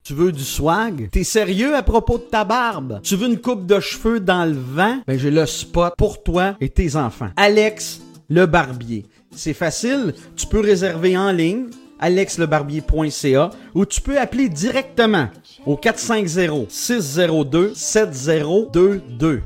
Tu veux du swag? T'es sérieux à propos de ta barbe? Tu veux une coupe de cheveux dans le vent? Ben j'ai le spot pour toi et tes enfants. Alex le Barbier. C'est facile, tu peux réserver en ligne, alexlebarbier.ca, ou tu peux appeler directement au 450-602-7022.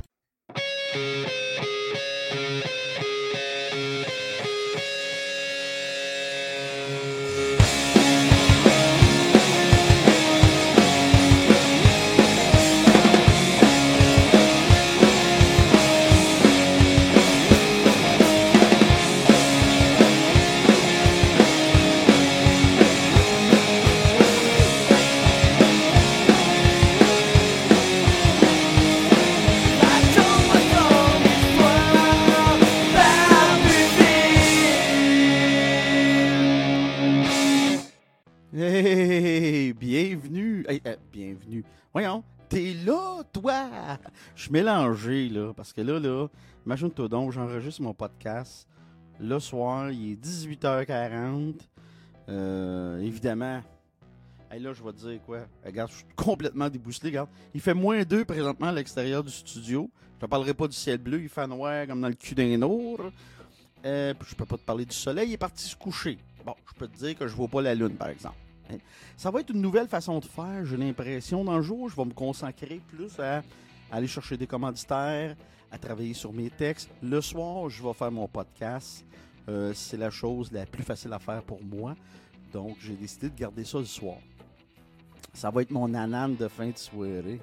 Hey, bienvenue. Bienvenue. Voyons, t'es là, toi. Je suis mélangé, là, parce que là, imagine-toi donc, j'enregistre mon podcast. Le soir, il est 18h40. Évidemment, hey, là, je vais te dire quoi. Regarde, je suis complètement débousselé. Regarde, il fait -2 présentement à l'extérieur du studio. Je te parlerai pas du ciel bleu, il fait noir comme dans le cul d'un autre. Puis je peux pas te parler du soleil, il est parti se coucher. Bon, je peux te dire que je vois pas la lune, par exemple. Ça va être une nouvelle façon de faire, j'ai l'impression. Dans le jour, je vais me consacrer plus à aller chercher des commanditaires, à travailler sur mes textes. Le soir, je vais faire mon podcast. C'est la chose la plus facile à faire pour moi. Donc, j'ai décidé de garder ça le soir. Ça va être mon nanane de fin de soirée.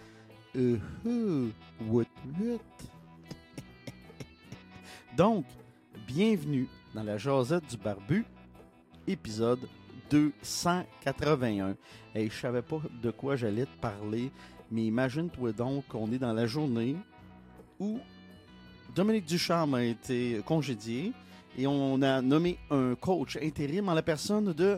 What? Donc, bienvenue dans la jasette du barbu, épisode 281. Hey, je savais pas de quoi j'allais te parler, mais imagine-toi donc qu'on est dans la journée où Dominique Ducharme a été congédié et on a nommé un coach intérim en la personne de...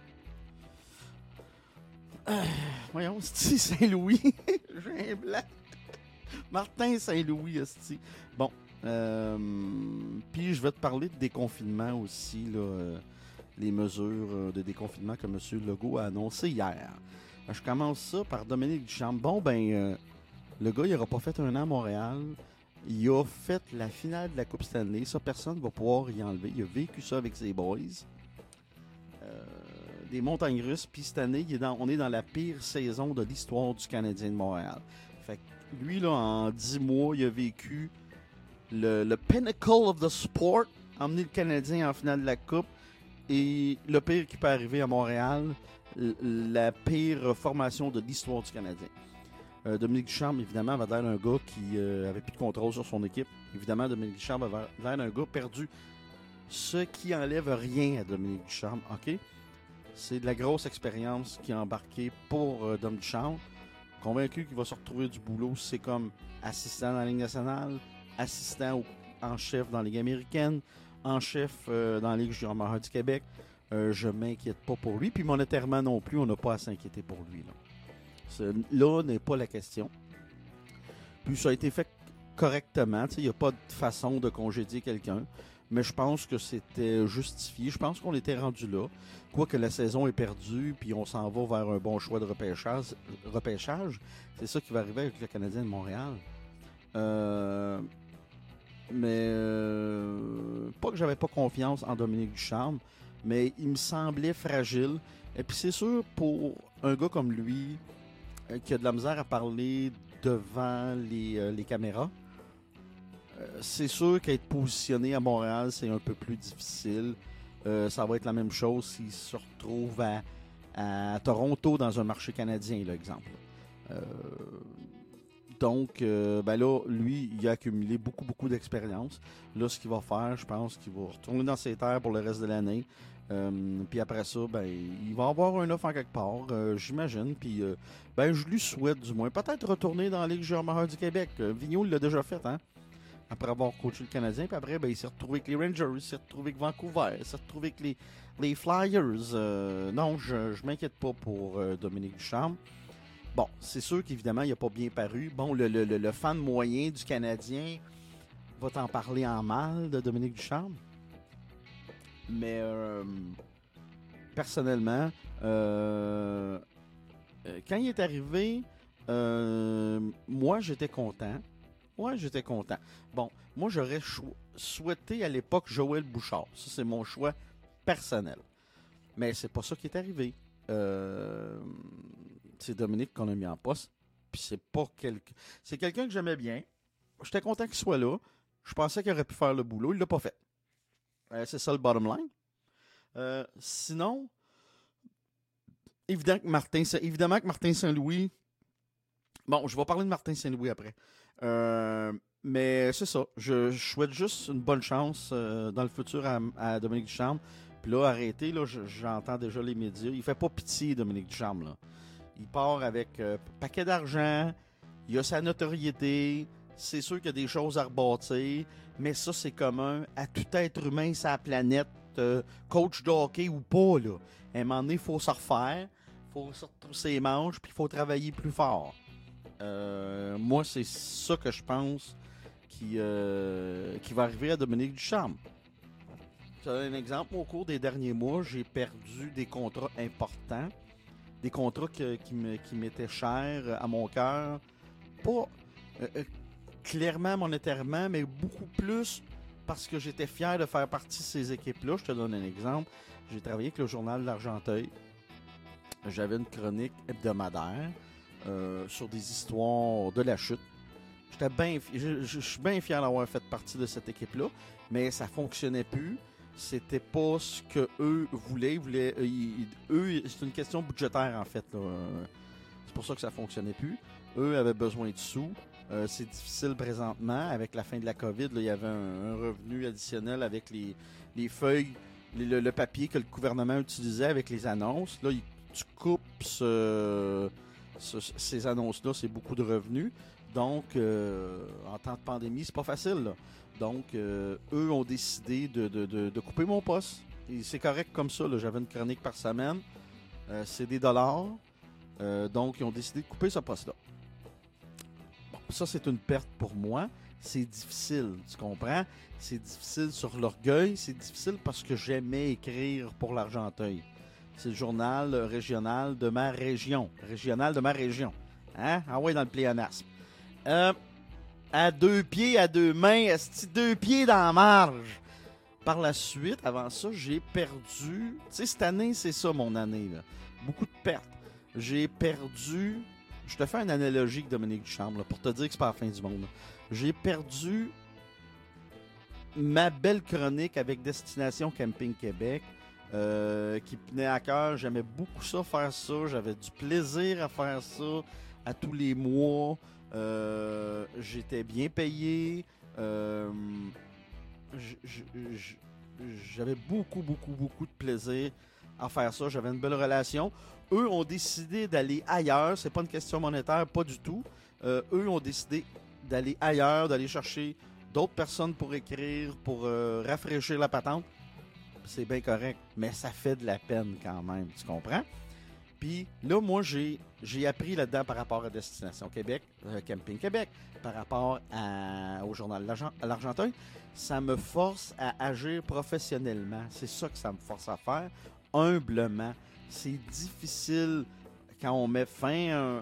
voyons, c'est Saint-Louis. J'ai un blanc. Martin Saint-Louis, esti. Bon, puis je vais te parler de déconfinement aussi, là, les mesures de déconfinement que M. Legault a annoncé hier. Je commence ça par Dominique Ducharme. Bon, le gars, il n'aura pas fait un an à Montréal. Il a fait la finale de la Coupe Stanley. Ça, personne ne va pouvoir y enlever. Il a vécu ça avec ses boys. Des montagnes russes. Puis cette année, on est dans la pire saison de l'histoire du Canadien de Montréal. Fait que lui, là, en 10 mois, il a vécu le pinnacle of the sport, emmener le Canadien en finale de la Coupe. Et le pire qui peut arriver à Montréal, la pire formation de l'histoire du Canadien. Dominique Ducharme, évidemment, avait l'air d'un gars qui avait plus de contrôle sur son équipe. Évidemment, Dominique Ducharme avait l'air d'un gars perdu. Ce qui enlève rien à Dominique Ducharme, OK? C'est de la grosse expérience qui a embarqué pour Dom Ducharme. Convaincu qu'il va se retrouver du boulot, c'est comme assistant dans la Ligue nationale, assistant en chef dans la Ligue américaine, en chef dans la Ligue junior majeure du Québec. Je m'inquiète pas pour lui. Puis monétairement non plus, on n'a pas à s'inquiéter pour lui. Là n'est pas la question. Puis ça a été fait correctement. Il n'y a pas de façon de congédier quelqu'un. Mais je pense que c'était justifié. Je pense qu'on était rendu là. Quoique la saison est perdue, puis on s'en va vers un bon choix de repêchage. C'est ça qui va arriver avec le Canadien de Montréal. Mais pas que j'avais pas confiance en Dominique Ducharme, mais il me semblait fragile. Et puis c'est sûr, pour un gars comme lui, qui a de la misère à parler devant les caméras, c'est sûr qu'être positionné à Montréal, c'est un peu plus difficile. Ça va être la même chose s'il se retrouve à Toronto dans un marché canadien, là, exemple. Donc, là, lui, il a accumulé beaucoup d'expérience. Là, ce qu'il va faire, je pense qu'il va retourner dans ses terres pour le reste de l'année. Puis après ça, il va avoir un offre en quelque part, j'imagine. Puis, je lui souhaite du moins peut-être retourner dans la Ligue junior majeure du Québec. Vigneault l'a déjà fait, hein? Après avoir coaché le Canadien. Puis après, il s'est retrouvé avec les Rangers, il s'est retrouvé avec Vancouver, il s'est retrouvé avec les Flyers. Non, je m'inquiète pas pour Dominique Ducharme. Bon, c'est sûr qu'évidemment, il n'a pas bien paru. Bon, le fan moyen du Canadien va t'en parler en mal de Dominique Ducharme. Mais personnellement, quand il est arrivé, moi, j'étais content. Ouais, j'étais content. Bon, moi, j'aurais souhaité à l'époque Joël Bouchard. Ça, c'est mon choix personnel. Mais c'est pas ça qui est arrivé. Euh, c'est Dominique qu'on a mis en poste. Puis c'est pas quelqu'un. C'est quelqu'un que j'aimais bien. J'étais content qu'il soit là. Je pensais qu'il aurait pu faire le boulot. Il l'a pas fait. C'est ça le bottom line. Sinon, évidemment que Martin Saint-Louis. Bon, je vais parler de Martin Saint-Louis après. Mais c'est ça. Je souhaite juste une bonne chance dans le futur à Dominique Ducharme. Puis là, arrêtez, là, j'entends déjà les médias. Il fait pas pitié, Dominique Ducharme, là. Il part avec un paquet d'argent. Il a sa notoriété. C'est sûr qu'il y a des choses à rebâtir. Mais ça, c'est commun à tout être humain sur la planète, coach de hockey ou pas, là. À un moment donné, il faut se refaire. Il faut se retrousser les manches. Puis il faut travailler plus fort. Moi, c'est ça que je pense qui va arriver à Dominique Ducharme. Je te donne un exemple. Au cours des derniers mois, j'ai perdu des contrats importants. Des contrats qui m'étaient chers à mon cœur. Pas clairement monétairement, mais beaucoup plus parce que j'étais fier de faire partie de ces équipes-là. Je te donne un exemple. J'ai travaillé avec le journal de l'Argenteuil. J'avais une chronique hebdomadaire sur des histoires de la chute. Je suis bien fier d'avoir fait partie de cette équipe-là, mais ça fonctionnait plus. C'était pas ce que eux voulaient. Eux, c'est une question budgétaire en fait. Là. C'est pour ça que ça fonctionnait plus. Eux avaient besoin de sous. C'est difficile présentement. Avec la fin de la COVID, là, il y avait un revenu additionnel avec les feuilles, le papier que le gouvernement utilisait avec les annonces. Là, tu coupes ces annonces-là, c'est beaucoup de revenus. Donc, en temps de pandémie, c'est pas facile. Là. Donc, eux ont décidé de couper mon poste. Et c'est correct comme ça. Là. J'avais une chronique par semaine. C'est des dollars. Donc, ils ont décidé de couper ce poste-là. Bon, ça, c'est une perte pour moi. C'est difficile, tu comprends? C'est difficile sur l'orgueil. C'est difficile parce que j'aimais écrire pour l'Argenteuil. C'est le journal régional de ma région. Régional de ma région. Hein? Ah ouais, dans le pléonasme. À deux pieds, à deux mains, deux pieds dans la marge. Par la suite, avant ça, j'ai perdu... Tu sais, cette année, c'est ça mon année. Là. Beaucoup de pertes. J'ai perdu... Je te fais une analogie avec Dominique Ducharme là, pour te dire que c'est pas la fin du monde. Là. J'ai perdu ma belle chronique avec Destination Camping Québec qui tenait à cœur. J'aimais beaucoup ça, faire ça. J'avais du plaisir à faire ça à tous les mois. J'étais bien payé. J'avais beaucoup de plaisir à faire ça. J'avais une belle relation. Eux ont décidé d'aller ailleurs. C'est pas une question monétaire, pas du tout. Eux ont décidé d'aller ailleurs, d'aller chercher d'autres personnes pour écrire, pour rafraîchir la patente. C'est bien correct, mais ça fait de la peine quand même, tu comprends? Puis là, moi, j'ai appris là-dedans par rapport à Destination Québec, Camping Québec, par rapport au journal L'Argenteuil. Ça me force à agir professionnellement. C'est ça que ça me force à faire, humblement. C'est difficile quand on met fin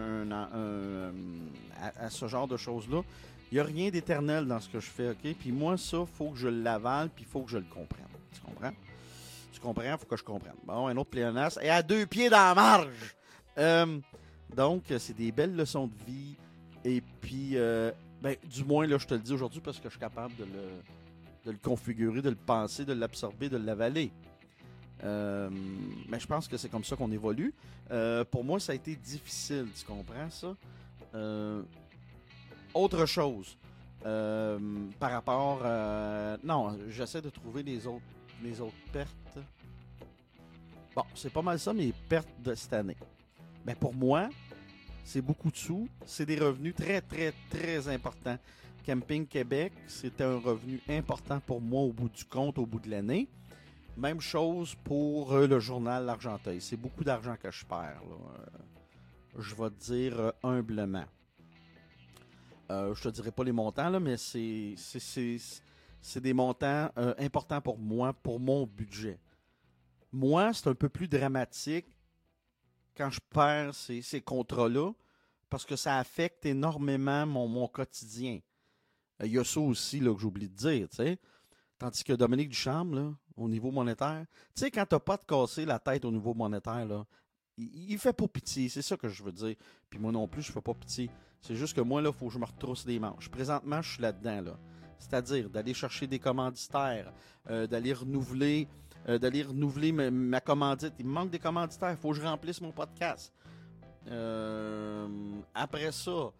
à ce genre de choses-là. Il n'y a rien d'éternel dans ce que je fais, OK? Puis moi, ça, il faut que je l'avale, puis il faut que je le comprenne. Tu comprends? Tu comprends? Il faut que je comprenne. Bon, un autre pléonasme. Et à deux pieds dans la marge! Donc, c'est des belles leçons de vie. Et puis, du moins, là, je te le dis aujourd'hui parce que je suis capable de le configurer, de le penser, de l'absorber, de l'avaler. Mais je pense que c'est comme ça qu'on évolue. Pour moi, ça a été difficile, tu comprends ça? Autre chose, par rapport... non, j'essaie de trouver les autres pertes. Bon, c'est pas mal ça, mes pertes de cette année. Mais pour moi, c'est beaucoup de sous. C'est des revenus très, très, très importants. Camping Québec, c'était un revenu important pour moi au bout du compte, au bout de l'année. Même chose pour le journal L'Argenteuil. C'est beaucoup d'argent que je perds. Là. Je vais te dire humblement. Je te dirai pas les montants, là, mais c'est des montants importants pour moi, pour mon budget. Moi, c'est un peu plus dramatique quand je perds ces contrats-là, parce que ça affecte énormément mon quotidien. Il y a ça aussi là, que j'oublie de dire, tu sais. Tandis que Dominique Ducharme, là, au niveau monétaire, tu sais, quand t'as pas de casser la tête au niveau monétaire, là, il fait pas pitié, c'est ça que je veux dire. Puis moi non plus, je fais pas pitié. C'est juste que moi, là, il faut que je me retrousse les manches. Présentement, je suis là-dedans, là. C'est-à-dire d'aller chercher des commanditaires, d'aller renouveler ma commandite. Il me manque des commanditaires, il faut que je remplisse mon podcast. Après ça,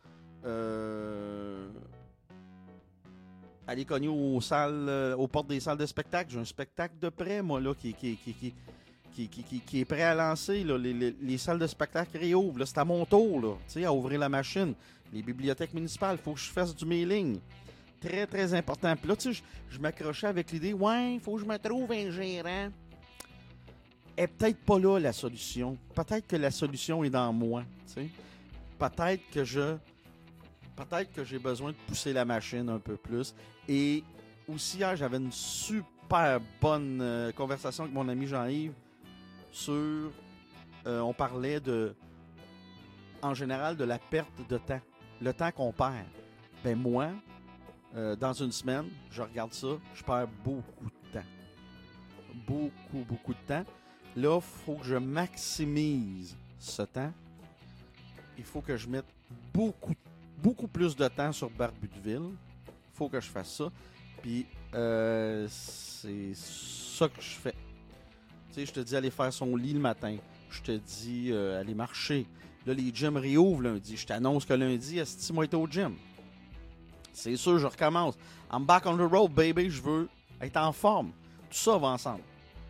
aller cogner aux portes des salles de spectacle. J'ai un spectacle de prêt, moi, là, qui est prêt à lancer. Là. Les salles de spectacle réouvrent. Là, c'est à mon tour, là, à ouvrir la machine. Les bibliothèques municipales, il faut que je fasse du mailing. Très, très important. Puis là, tu sais, je m'accrochais avec l'idée, ouais, il faut que je me trouve un gérant. Et peut-être pas là la solution. Peut-être que la solution est dans moi. T'sais. Peut-être que j'ai besoin de pousser la machine un peu plus. Et aussi, hier, j'avais une super bonne conversation avec mon ami Jean-Yves sur... on parlait en général de la perte de temps. Le temps qu'on perd. Ben moi, dans une semaine, je regarde ça, je perds beaucoup de temps. Beaucoup, beaucoup de temps. Là, il faut que je maximise ce temps. Il faut que je mette beaucoup plus de temps sur Barbudeville. Il faut que je fasse ça. Puis, c'est ça que je fais. Tu sais, je te dis aller faire son lit le matin. Je te dis aller marcher. Là, les gyms réouvrent lundi. Je t'annonce que lundi, est-ce que tu au gym? C'est sûr, je recommence. I'm back on the road, baby. Je veux être en forme. Tout ça va ensemble.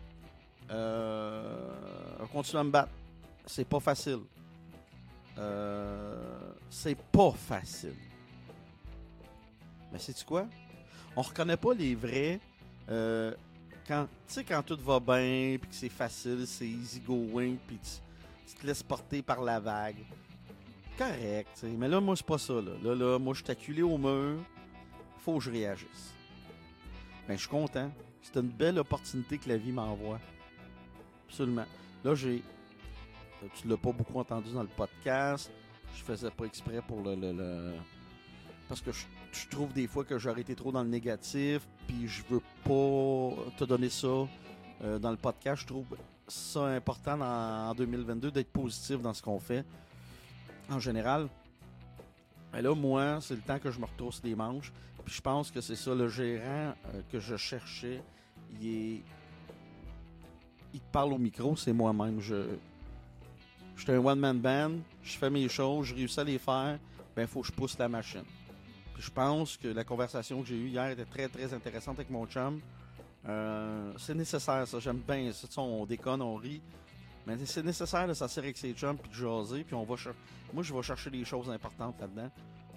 Continuer à me battre. C'est pas facile. C'est pas facile. Mais sais-tu quoi? On reconnaît pas les vrais quand tout va bien, puis que c'est facile, c'est easy going, puis tu te laisses porter par la vague. Correct, t'sais. Mais là, moi, c'est pas ça. Là, moi, je suis acculé au mur. Faut que je réagisse. Ben, je suis content. C'est une belle opportunité que la vie m'envoie. Absolument. Là, tu l'as pas beaucoup entendu dans le podcast. Je faisais pas exprès pour parce que je trouve des fois que j'aurais été trop dans le négatif, puis je veux pas te donner ça dans le podcast. Je trouve ça important en 2022 d'être positif dans ce qu'on fait. En général. Mais là, moi, c'est le temps que je me retrousse les manches. Puis je pense que c'est ça, le gérant que je cherchais, il te parle au micro, c'est moi-même. Je suis un one-man band, je fais mes choses, je réussis à les faire, ben il faut que je pousse la machine. Puis je pense que la conversation que j'ai eue hier était très, très intéressante avec mon chum. C'est nécessaire, ça, j'aime bien ça. On déconne, on rit. Mais c'est nécessaire de s'asseoir avec ses chums puis de jaser. Puis moi, je vais chercher des choses importantes là-dedans.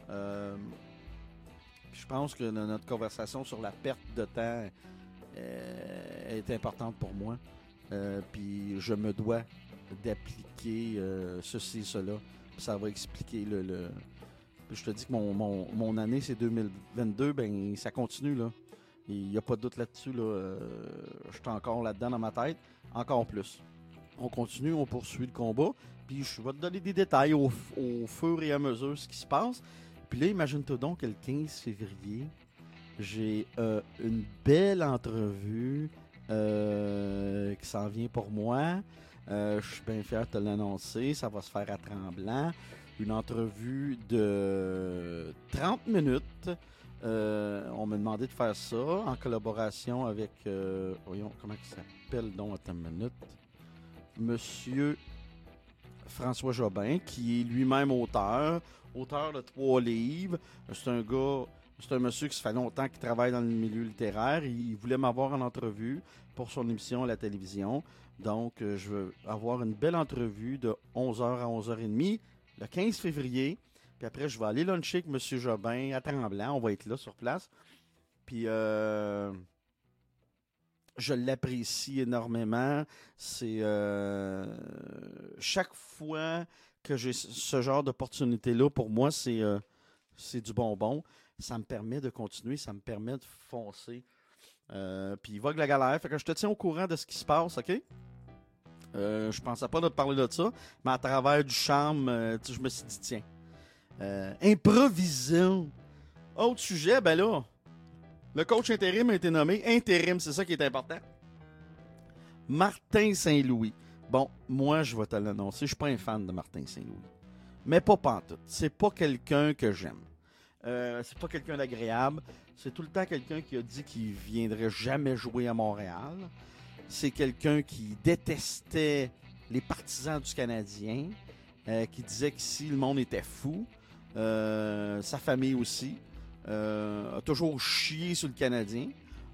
Puis je pense que notre conversation sur la perte de temps est importante pour moi. Puis je me dois d'appliquer ceci et cela. Puis ça va expliquer Puis je te dis que mon année, c'est 2022. Ben, ça continue, là. Il n'y a pas de doute là-dessus. Là. Je suis encore là-dedans dans ma tête. Encore plus. On continue, on poursuit le combat. Puis je vais te donner des détails au fur et à mesure ce qui se passe. Puis là, imagine-toi donc que le 15 février, j'ai une belle entrevue qui s'en vient pour moi. Je suis bien fier de te l'annoncer. Ça va se faire à Tremblant. Une entrevue de 30 minutes. On m'a demandé de faire ça en collaboration avec... voyons, comment il s'appelle donc? Attends une minute. Monsieur François Jobin, qui est lui-même auteur de 3 livres. C'est un monsieur qui ça fait longtemps qu'il travaille dans le milieu littéraire. Il voulait m'avoir en entrevue pour son émission à la télévision. Donc, je veux avoir une belle entrevue de 11h à 11h30 le 15 février. Puis après, je vais aller luncher avec monsieur Jobin à Tremblant. On va être là sur place. Puis... je l'apprécie énormément. C'est chaque fois que j'ai ce genre d'opportunité-là, pour moi, c'est du bonbon. Ça me permet de continuer, ça me permet de foncer. Puis il va avec la galère. Fait que je te tiens au courant de ce qui se passe, OK? Je pensais pas de te parler de ça, mais à travers du charme, je me suis dit, tiens, improvisons. Autre sujet, ben là, le coach intérim a été nommé. Intérim, c'est ça qui est important. Martin Saint-Louis. Bon, moi, je vais te l'annoncer. Je suis pas un fan de Martin Saint-Louis. Mais pas pantoute. C'est pas quelqu'un que j'aime. C'est pas quelqu'un d'agréable. C'est tout le temps quelqu'un qui a dit qu'il viendrait jamais jouer à Montréal. C'est quelqu'un qui détestait les partisans du Canadien, qui disait qu'ici, le monde était fou. Sa famille aussi. A toujours chié sur le Canadien.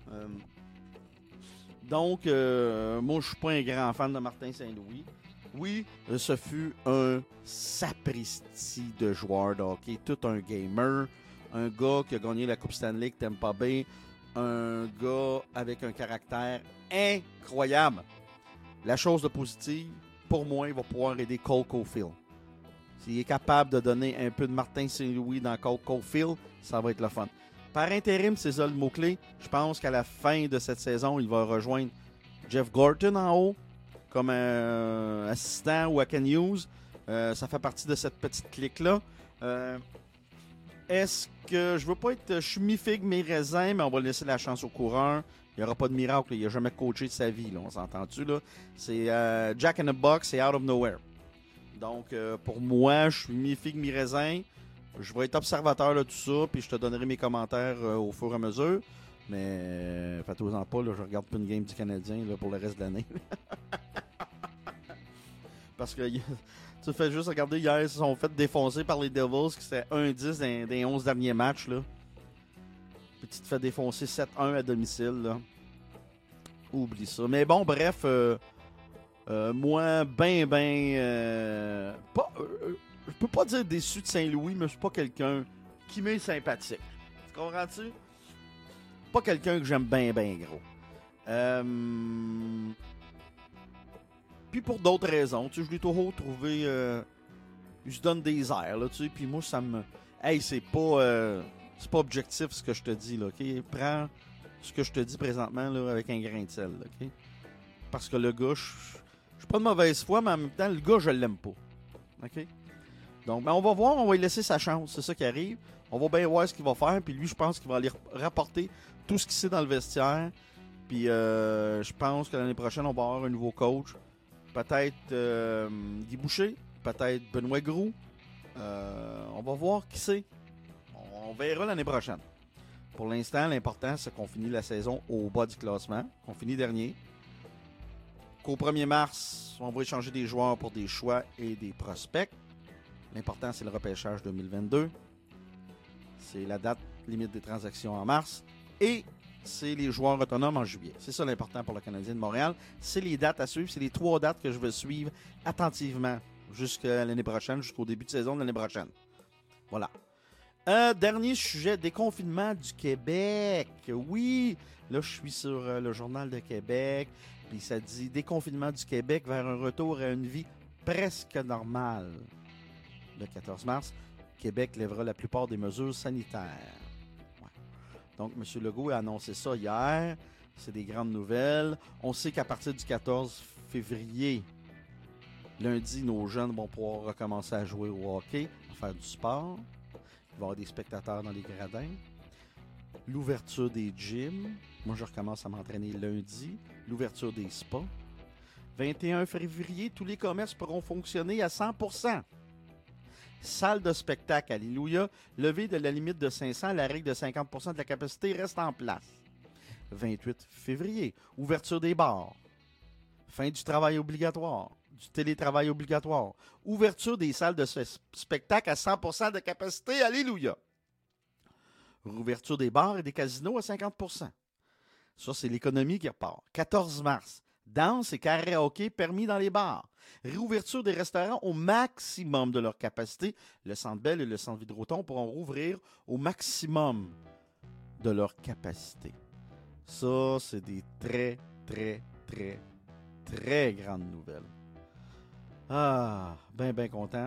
Donc, moi, je suis pas un grand fan de Martin Saint-Louis. Oui, ce fut un sapristi de joueur de hockey, tout un gamer, un gars qui a gagné la Coupe Stanley que t'aimes pas bien, un gars avec un caractère incroyable. La chose de positive, pour moi, il va pouvoir aider Cole Caulfield. S'il est capable de donner un peu de Martin Saint-Louis dans Cole Caulfield, ça va être le fun. Par intérim, c'est ça le mot-clé. Je pense qu'à la fin de cette saison, il va rejoindre Jeff Gorton en haut comme assistant ou à Ken Hughes. Ça fait partie de cette petite clique-là. Est-ce que je veux pas être... Je suis mi-figue, mi-raisin, mais on va laisser la chance au coureur. Il n'y aura pas de miracle. Il n'a jamais coaché de sa vie. Là, on s'entend-tu? Là? C'est Jack in the Box et Out of Nowhere. Donc, pour moi, je suis mi-figue, mi-raisin. Je vais être observateur de tout ça, puis je te donnerai mes commentaires au fur et à mesure. Mais faites-vous-en pas, là, je regarde pas une game du Canadien là, pour le reste de l'année. Parce que tu fais juste regarder hier, ils se sont fait défoncer par les Devils, qui c'était 1-10 dans les 11 derniers matchs. Là. Puis tu te fais défoncer 7-1 à domicile. Là. Oublie ça. Mais bon, bref, moi, je peux pas dire déçu de Saint-Louis, mais je suis pas quelqu'un qui m'est sympathique. Tu comprends-tu? Pas quelqu'un que j'aime bien gros. Puis pour d'autres raisons, tu sais, je l'ai toujours trouvé... il se donne des airs, là, tu sais, puis moi, ça me... Hey, c'est pas objectif ce que je te dis, là, OK? Prends ce que je te dis présentement, là, avec un grain de sel, là, OK? Parce que le gars, je suis pas de mauvaise foi, mais en même temps, le gars, je l'aime pas. OK? Donc, ben, on va voir, on va lui laisser sa chance, c'est ça qui arrive. On va bien voir ce qu'il va faire, puis lui, je pense qu'il va aller rapporter tout ce qu'il sait dans le vestiaire. Puis je pense que l'année prochaine, on va avoir un nouveau coach. Peut-être Guy Boucher, peut-être Benoît Groux. On va voir qui c'est. On verra l'année prochaine. Pour l'instant, l'important, c'est qu'on finit la saison au bas du classement. Qu'on finit dernier. Qu'au 1er mars, on va échanger des joueurs pour des choix et des prospects. L'important, c'est le repêchage 2022. C'est la date limite des transactions en mars. Et c'est les joueurs autonomes en juillet. C'est ça l'important pour le Canadien de Montréal. C'est les dates à suivre. C'est les 3 dates que je veux suivre attentivement jusqu'à l'année prochaine, jusqu'au début de saison de l'année prochaine. Voilà. Dernier sujet, déconfinement du Québec. Oui, là, je suis sur le Journal de Québec. Puis ça dit déconfinement du Québec vers un retour à une vie presque normale. Le 14 mars, Québec lèvera la plupart des mesures sanitaires. Ouais. Donc, M. Legault a annoncé ça hier. C'est des grandes nouvelles. On sait qu'à partir du 14 février, lundi, nos jeunes vont pouvoir recommencer à jouer au hockey, à faire du sport. Il va y avoir des spectateurs dans les gradins. L'ouverture des gyms. Moi, je recommence à m'entraîner lundi. L'ouverture des spas. 21 février, tous les commerces pourront fonctionner à 100%. Salle de spectacle, alléluia. Levée de la limite de 500, la règle de 50% de la capacité reste en place. 28 février, ouverture des bars. Fin du travail obligatoire, du télétravail obligatoire. Ouverture des salles de spectacle à 100% de capacité, alléluia. Rouverture des bars et des casinos à 50%. Ça, c'est l'économie qui repart. 14 mars, danse et karaoké permis dans les bars. Réouverture des restaurants au maximum de leur capacité. Le Centre Bell et le Centre Vidéotron pourront rouvrir au maximum de leur capacité. Ça, c'est des très, très, très, très grandes nouvelles. Ah, bien content.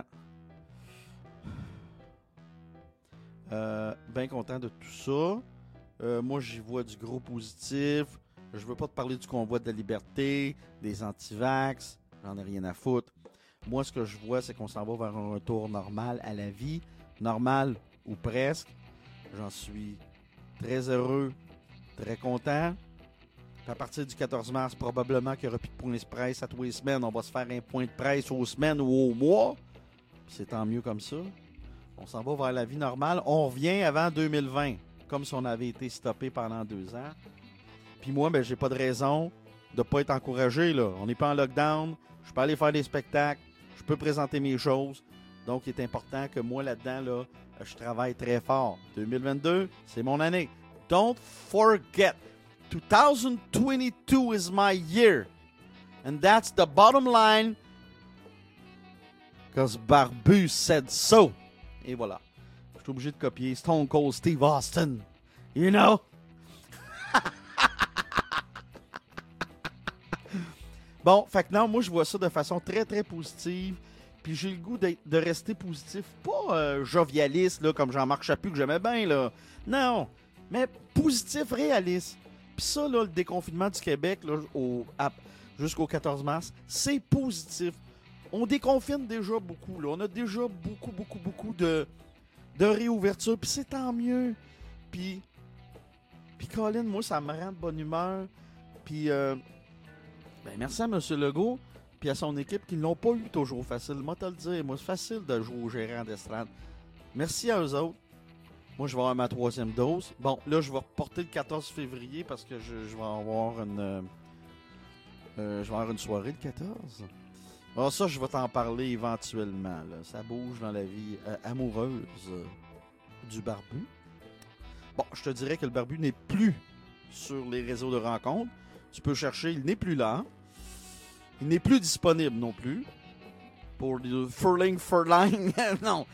Bien content de tout ça. Moi, j'y vois du gros positif. Je veux pas te parler du convoi de la liberté, des antivax. J'en ai rien à foutre. Moi, ce que je vois, c'est qu'on s'en va vers un retour normal à la vie. Normal ou presque. J'en suis très heureux, très content. Puis à partir du 14 mars, probablement qu'il n'y aura plus de points de presse à tous les semaines. On va se faire un point de presse aux semaines ou aux mois. Puis c'est tant mieux comme ça. On s'en va vers la vie normale. On revient avant 2020, comme si on avait été stoppé pendant 2 ans. Puis moi, ben, j'ai pas de raison de ne pas être encouragé. Là. On n'est pas en lockdown. Je peux aller faire des spectacles. Je peux présenter mes choses. Donc, il est important que moi, là-dedans, là, je travaille très fort. 2022, c'est mon année. Don't forget, 2022 is my year. And that's the bottom line. Because Barbu said so. Et voilà. Je suis obligé de copier Stone Cold Steve Austin. You know? Bon, fait que non, moi, je vois ça de façon très, très positive. Puis j'ai le goût de rester positif. Pas jovialiste, là, comme Jean-Marc Chaput, que j'aimais bien, là. Non, mais positif, réaliste. Puis ça, là, le déconfinement du Québec, là, jusqu'au 14 mars, c'est positif. On déconfine déjà beaucoup, là. On a déjà beaucoup de réouverture. Puis c'est tant mieux. Puis Colin, moi, ça me rend de bonne humeur. Puis, merci à M. Legault puis à son équipe qui ne l'ont pas eu toujours facile. Moi, te le dire, moi, c'est facile de jouer au gérant d'estrade. Merci à eux autres. Moi, je vais avoir ma 3e dose. Bon, là, je vais reporter le 14 février parce que je vais avoir une soirée le 14. Alors ça, je vais t'en parler éventuellement. Là. Ça bouge dans la vie amoureuse du barbu. Bon, je te dirais que le barbu n'est plus sur les réseaux de rencontres. Tu peux chercher, il n'est plus là. Il n'est plus disponible non plus. Pour le Furling, non.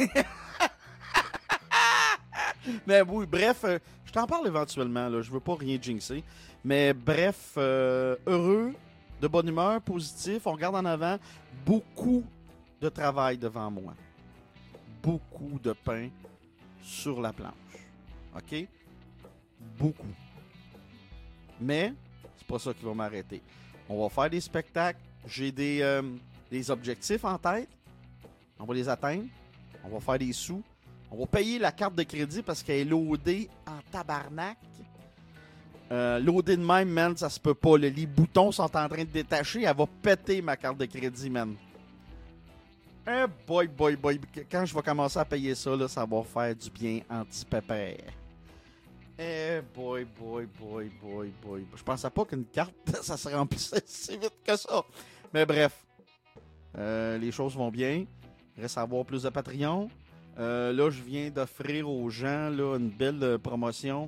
Mais oui, bref, je t'en parle éventuellement. Là. Je veux pas rien jinxer. Mais bref, heureux, de bonne humeur, positif. On regarde en avant. Beaucoup de travail devant moi. Beaucoup de pain sur la planche. OK? Beaucoup. Mais c'est pas ça qui va m'arrêter. On va faire des spectacles. J'ai des objectifs en tête. On va les atteindre. On va faire des sous. On va payer la carte de crédit parce qu'elle est loadée en tabarnak. Loadée de même, man, ça se peut pas. Là. Les boutons sont en train de détacher. Elle va péter ma carte de crédit, man. Boy. Quand je vais commencer à payer ça, là, ça va faire du bien anti-pépère. Boy. Je pensais pas qu'une carte, ça se remplissait si vite que ça. Mais bref, les choses vont bien. Il reste à avoir plus de Patreon. Là, je viens d'offrir aux gens là, une belle promotion.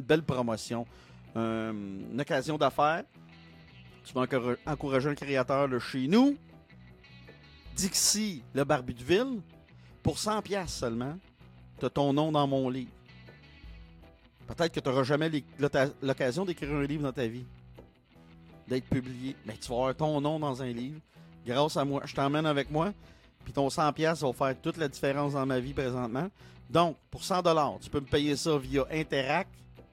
Une occasion d'affaires. Tu vas encourager un créateur de chez nous. Dixie, le barbu de ville. Pour 100$ seulement, tu as ton nom dans mon livre. Peut-être que tu n'auras jamais l'occasion d'écrire un livre dans ta vie. D'être publié. Mais tu vas avoir ton nom dans un livre. Grâce à moi. Je t'emmène avec moi. Puis ton 100$ va faire toute la différence dans ma vie présentement. Donc, pour 100$, tu peux me payer ça via Interac.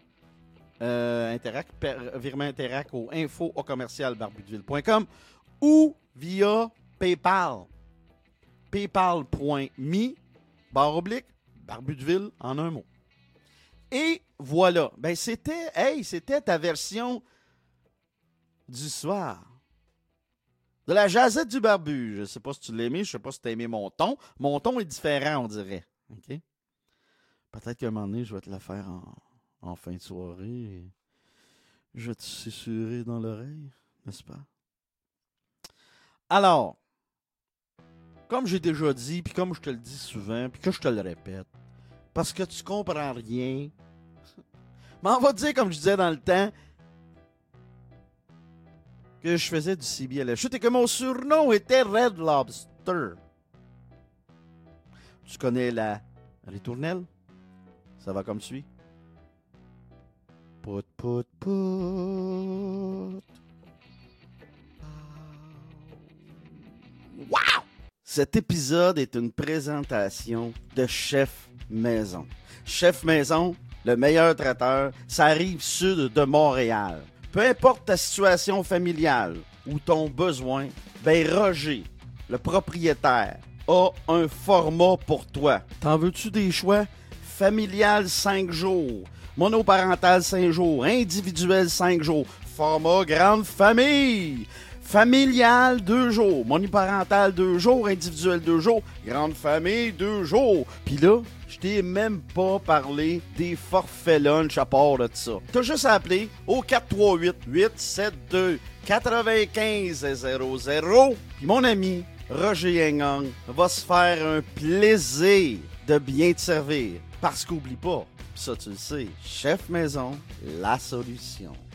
Virement Interac au info@barbudeville.com ou via PayPal. paypal.me/barbudeville en un mot. Et voilà. Ben c'était ta version du soir. De la jazette du barbu. Je sais pas si tu l'as aimé, je sais pas si tu as aimé mon ton. Mon ton est différent, on dirait. OK? Peut-être qu'à un moment donné, je vais te la faire en fin de soirée. Je vais te susurrer dans l'oreille, n'est-ce pas? Alors, comme j'ai déjà dit, puis comme je te le dis souvent, puis que je te le répète, parce que tu comprends rien, mais on va te dire, comme je disais dans le temps, que je faisais du CBLF et que mon surnom était Red Lobster. Tu connais la ritournelle? Ça va comme suit. Pout. Wow! Cet épisode est une présentation de Chef Maison. Chef Maison, le meilleur traiteur, ça arrive sud de Montréal. Peu importe ta situation familiale, ou ton besoin, ben Roger, le propriétaire, a un format pour toi. T'en veux-tu des choix? Familial 5 jours, monoparental 5 jours, individuel 5 jours, format grande famille. Familial 2 jours, monoparental 2 jours, individuel 2 jours, grande famille 2 jours. Puis là, je t'ai même pas parlé des forfaits lunch à part de ça. T'as juste à appeler au 438-872-9500. Puis mon ami Roger Yengang va se faire un plaisir de bien te servir. Parce qu'oublie pas, pis ça tu le sais, Chef Maison, la solution.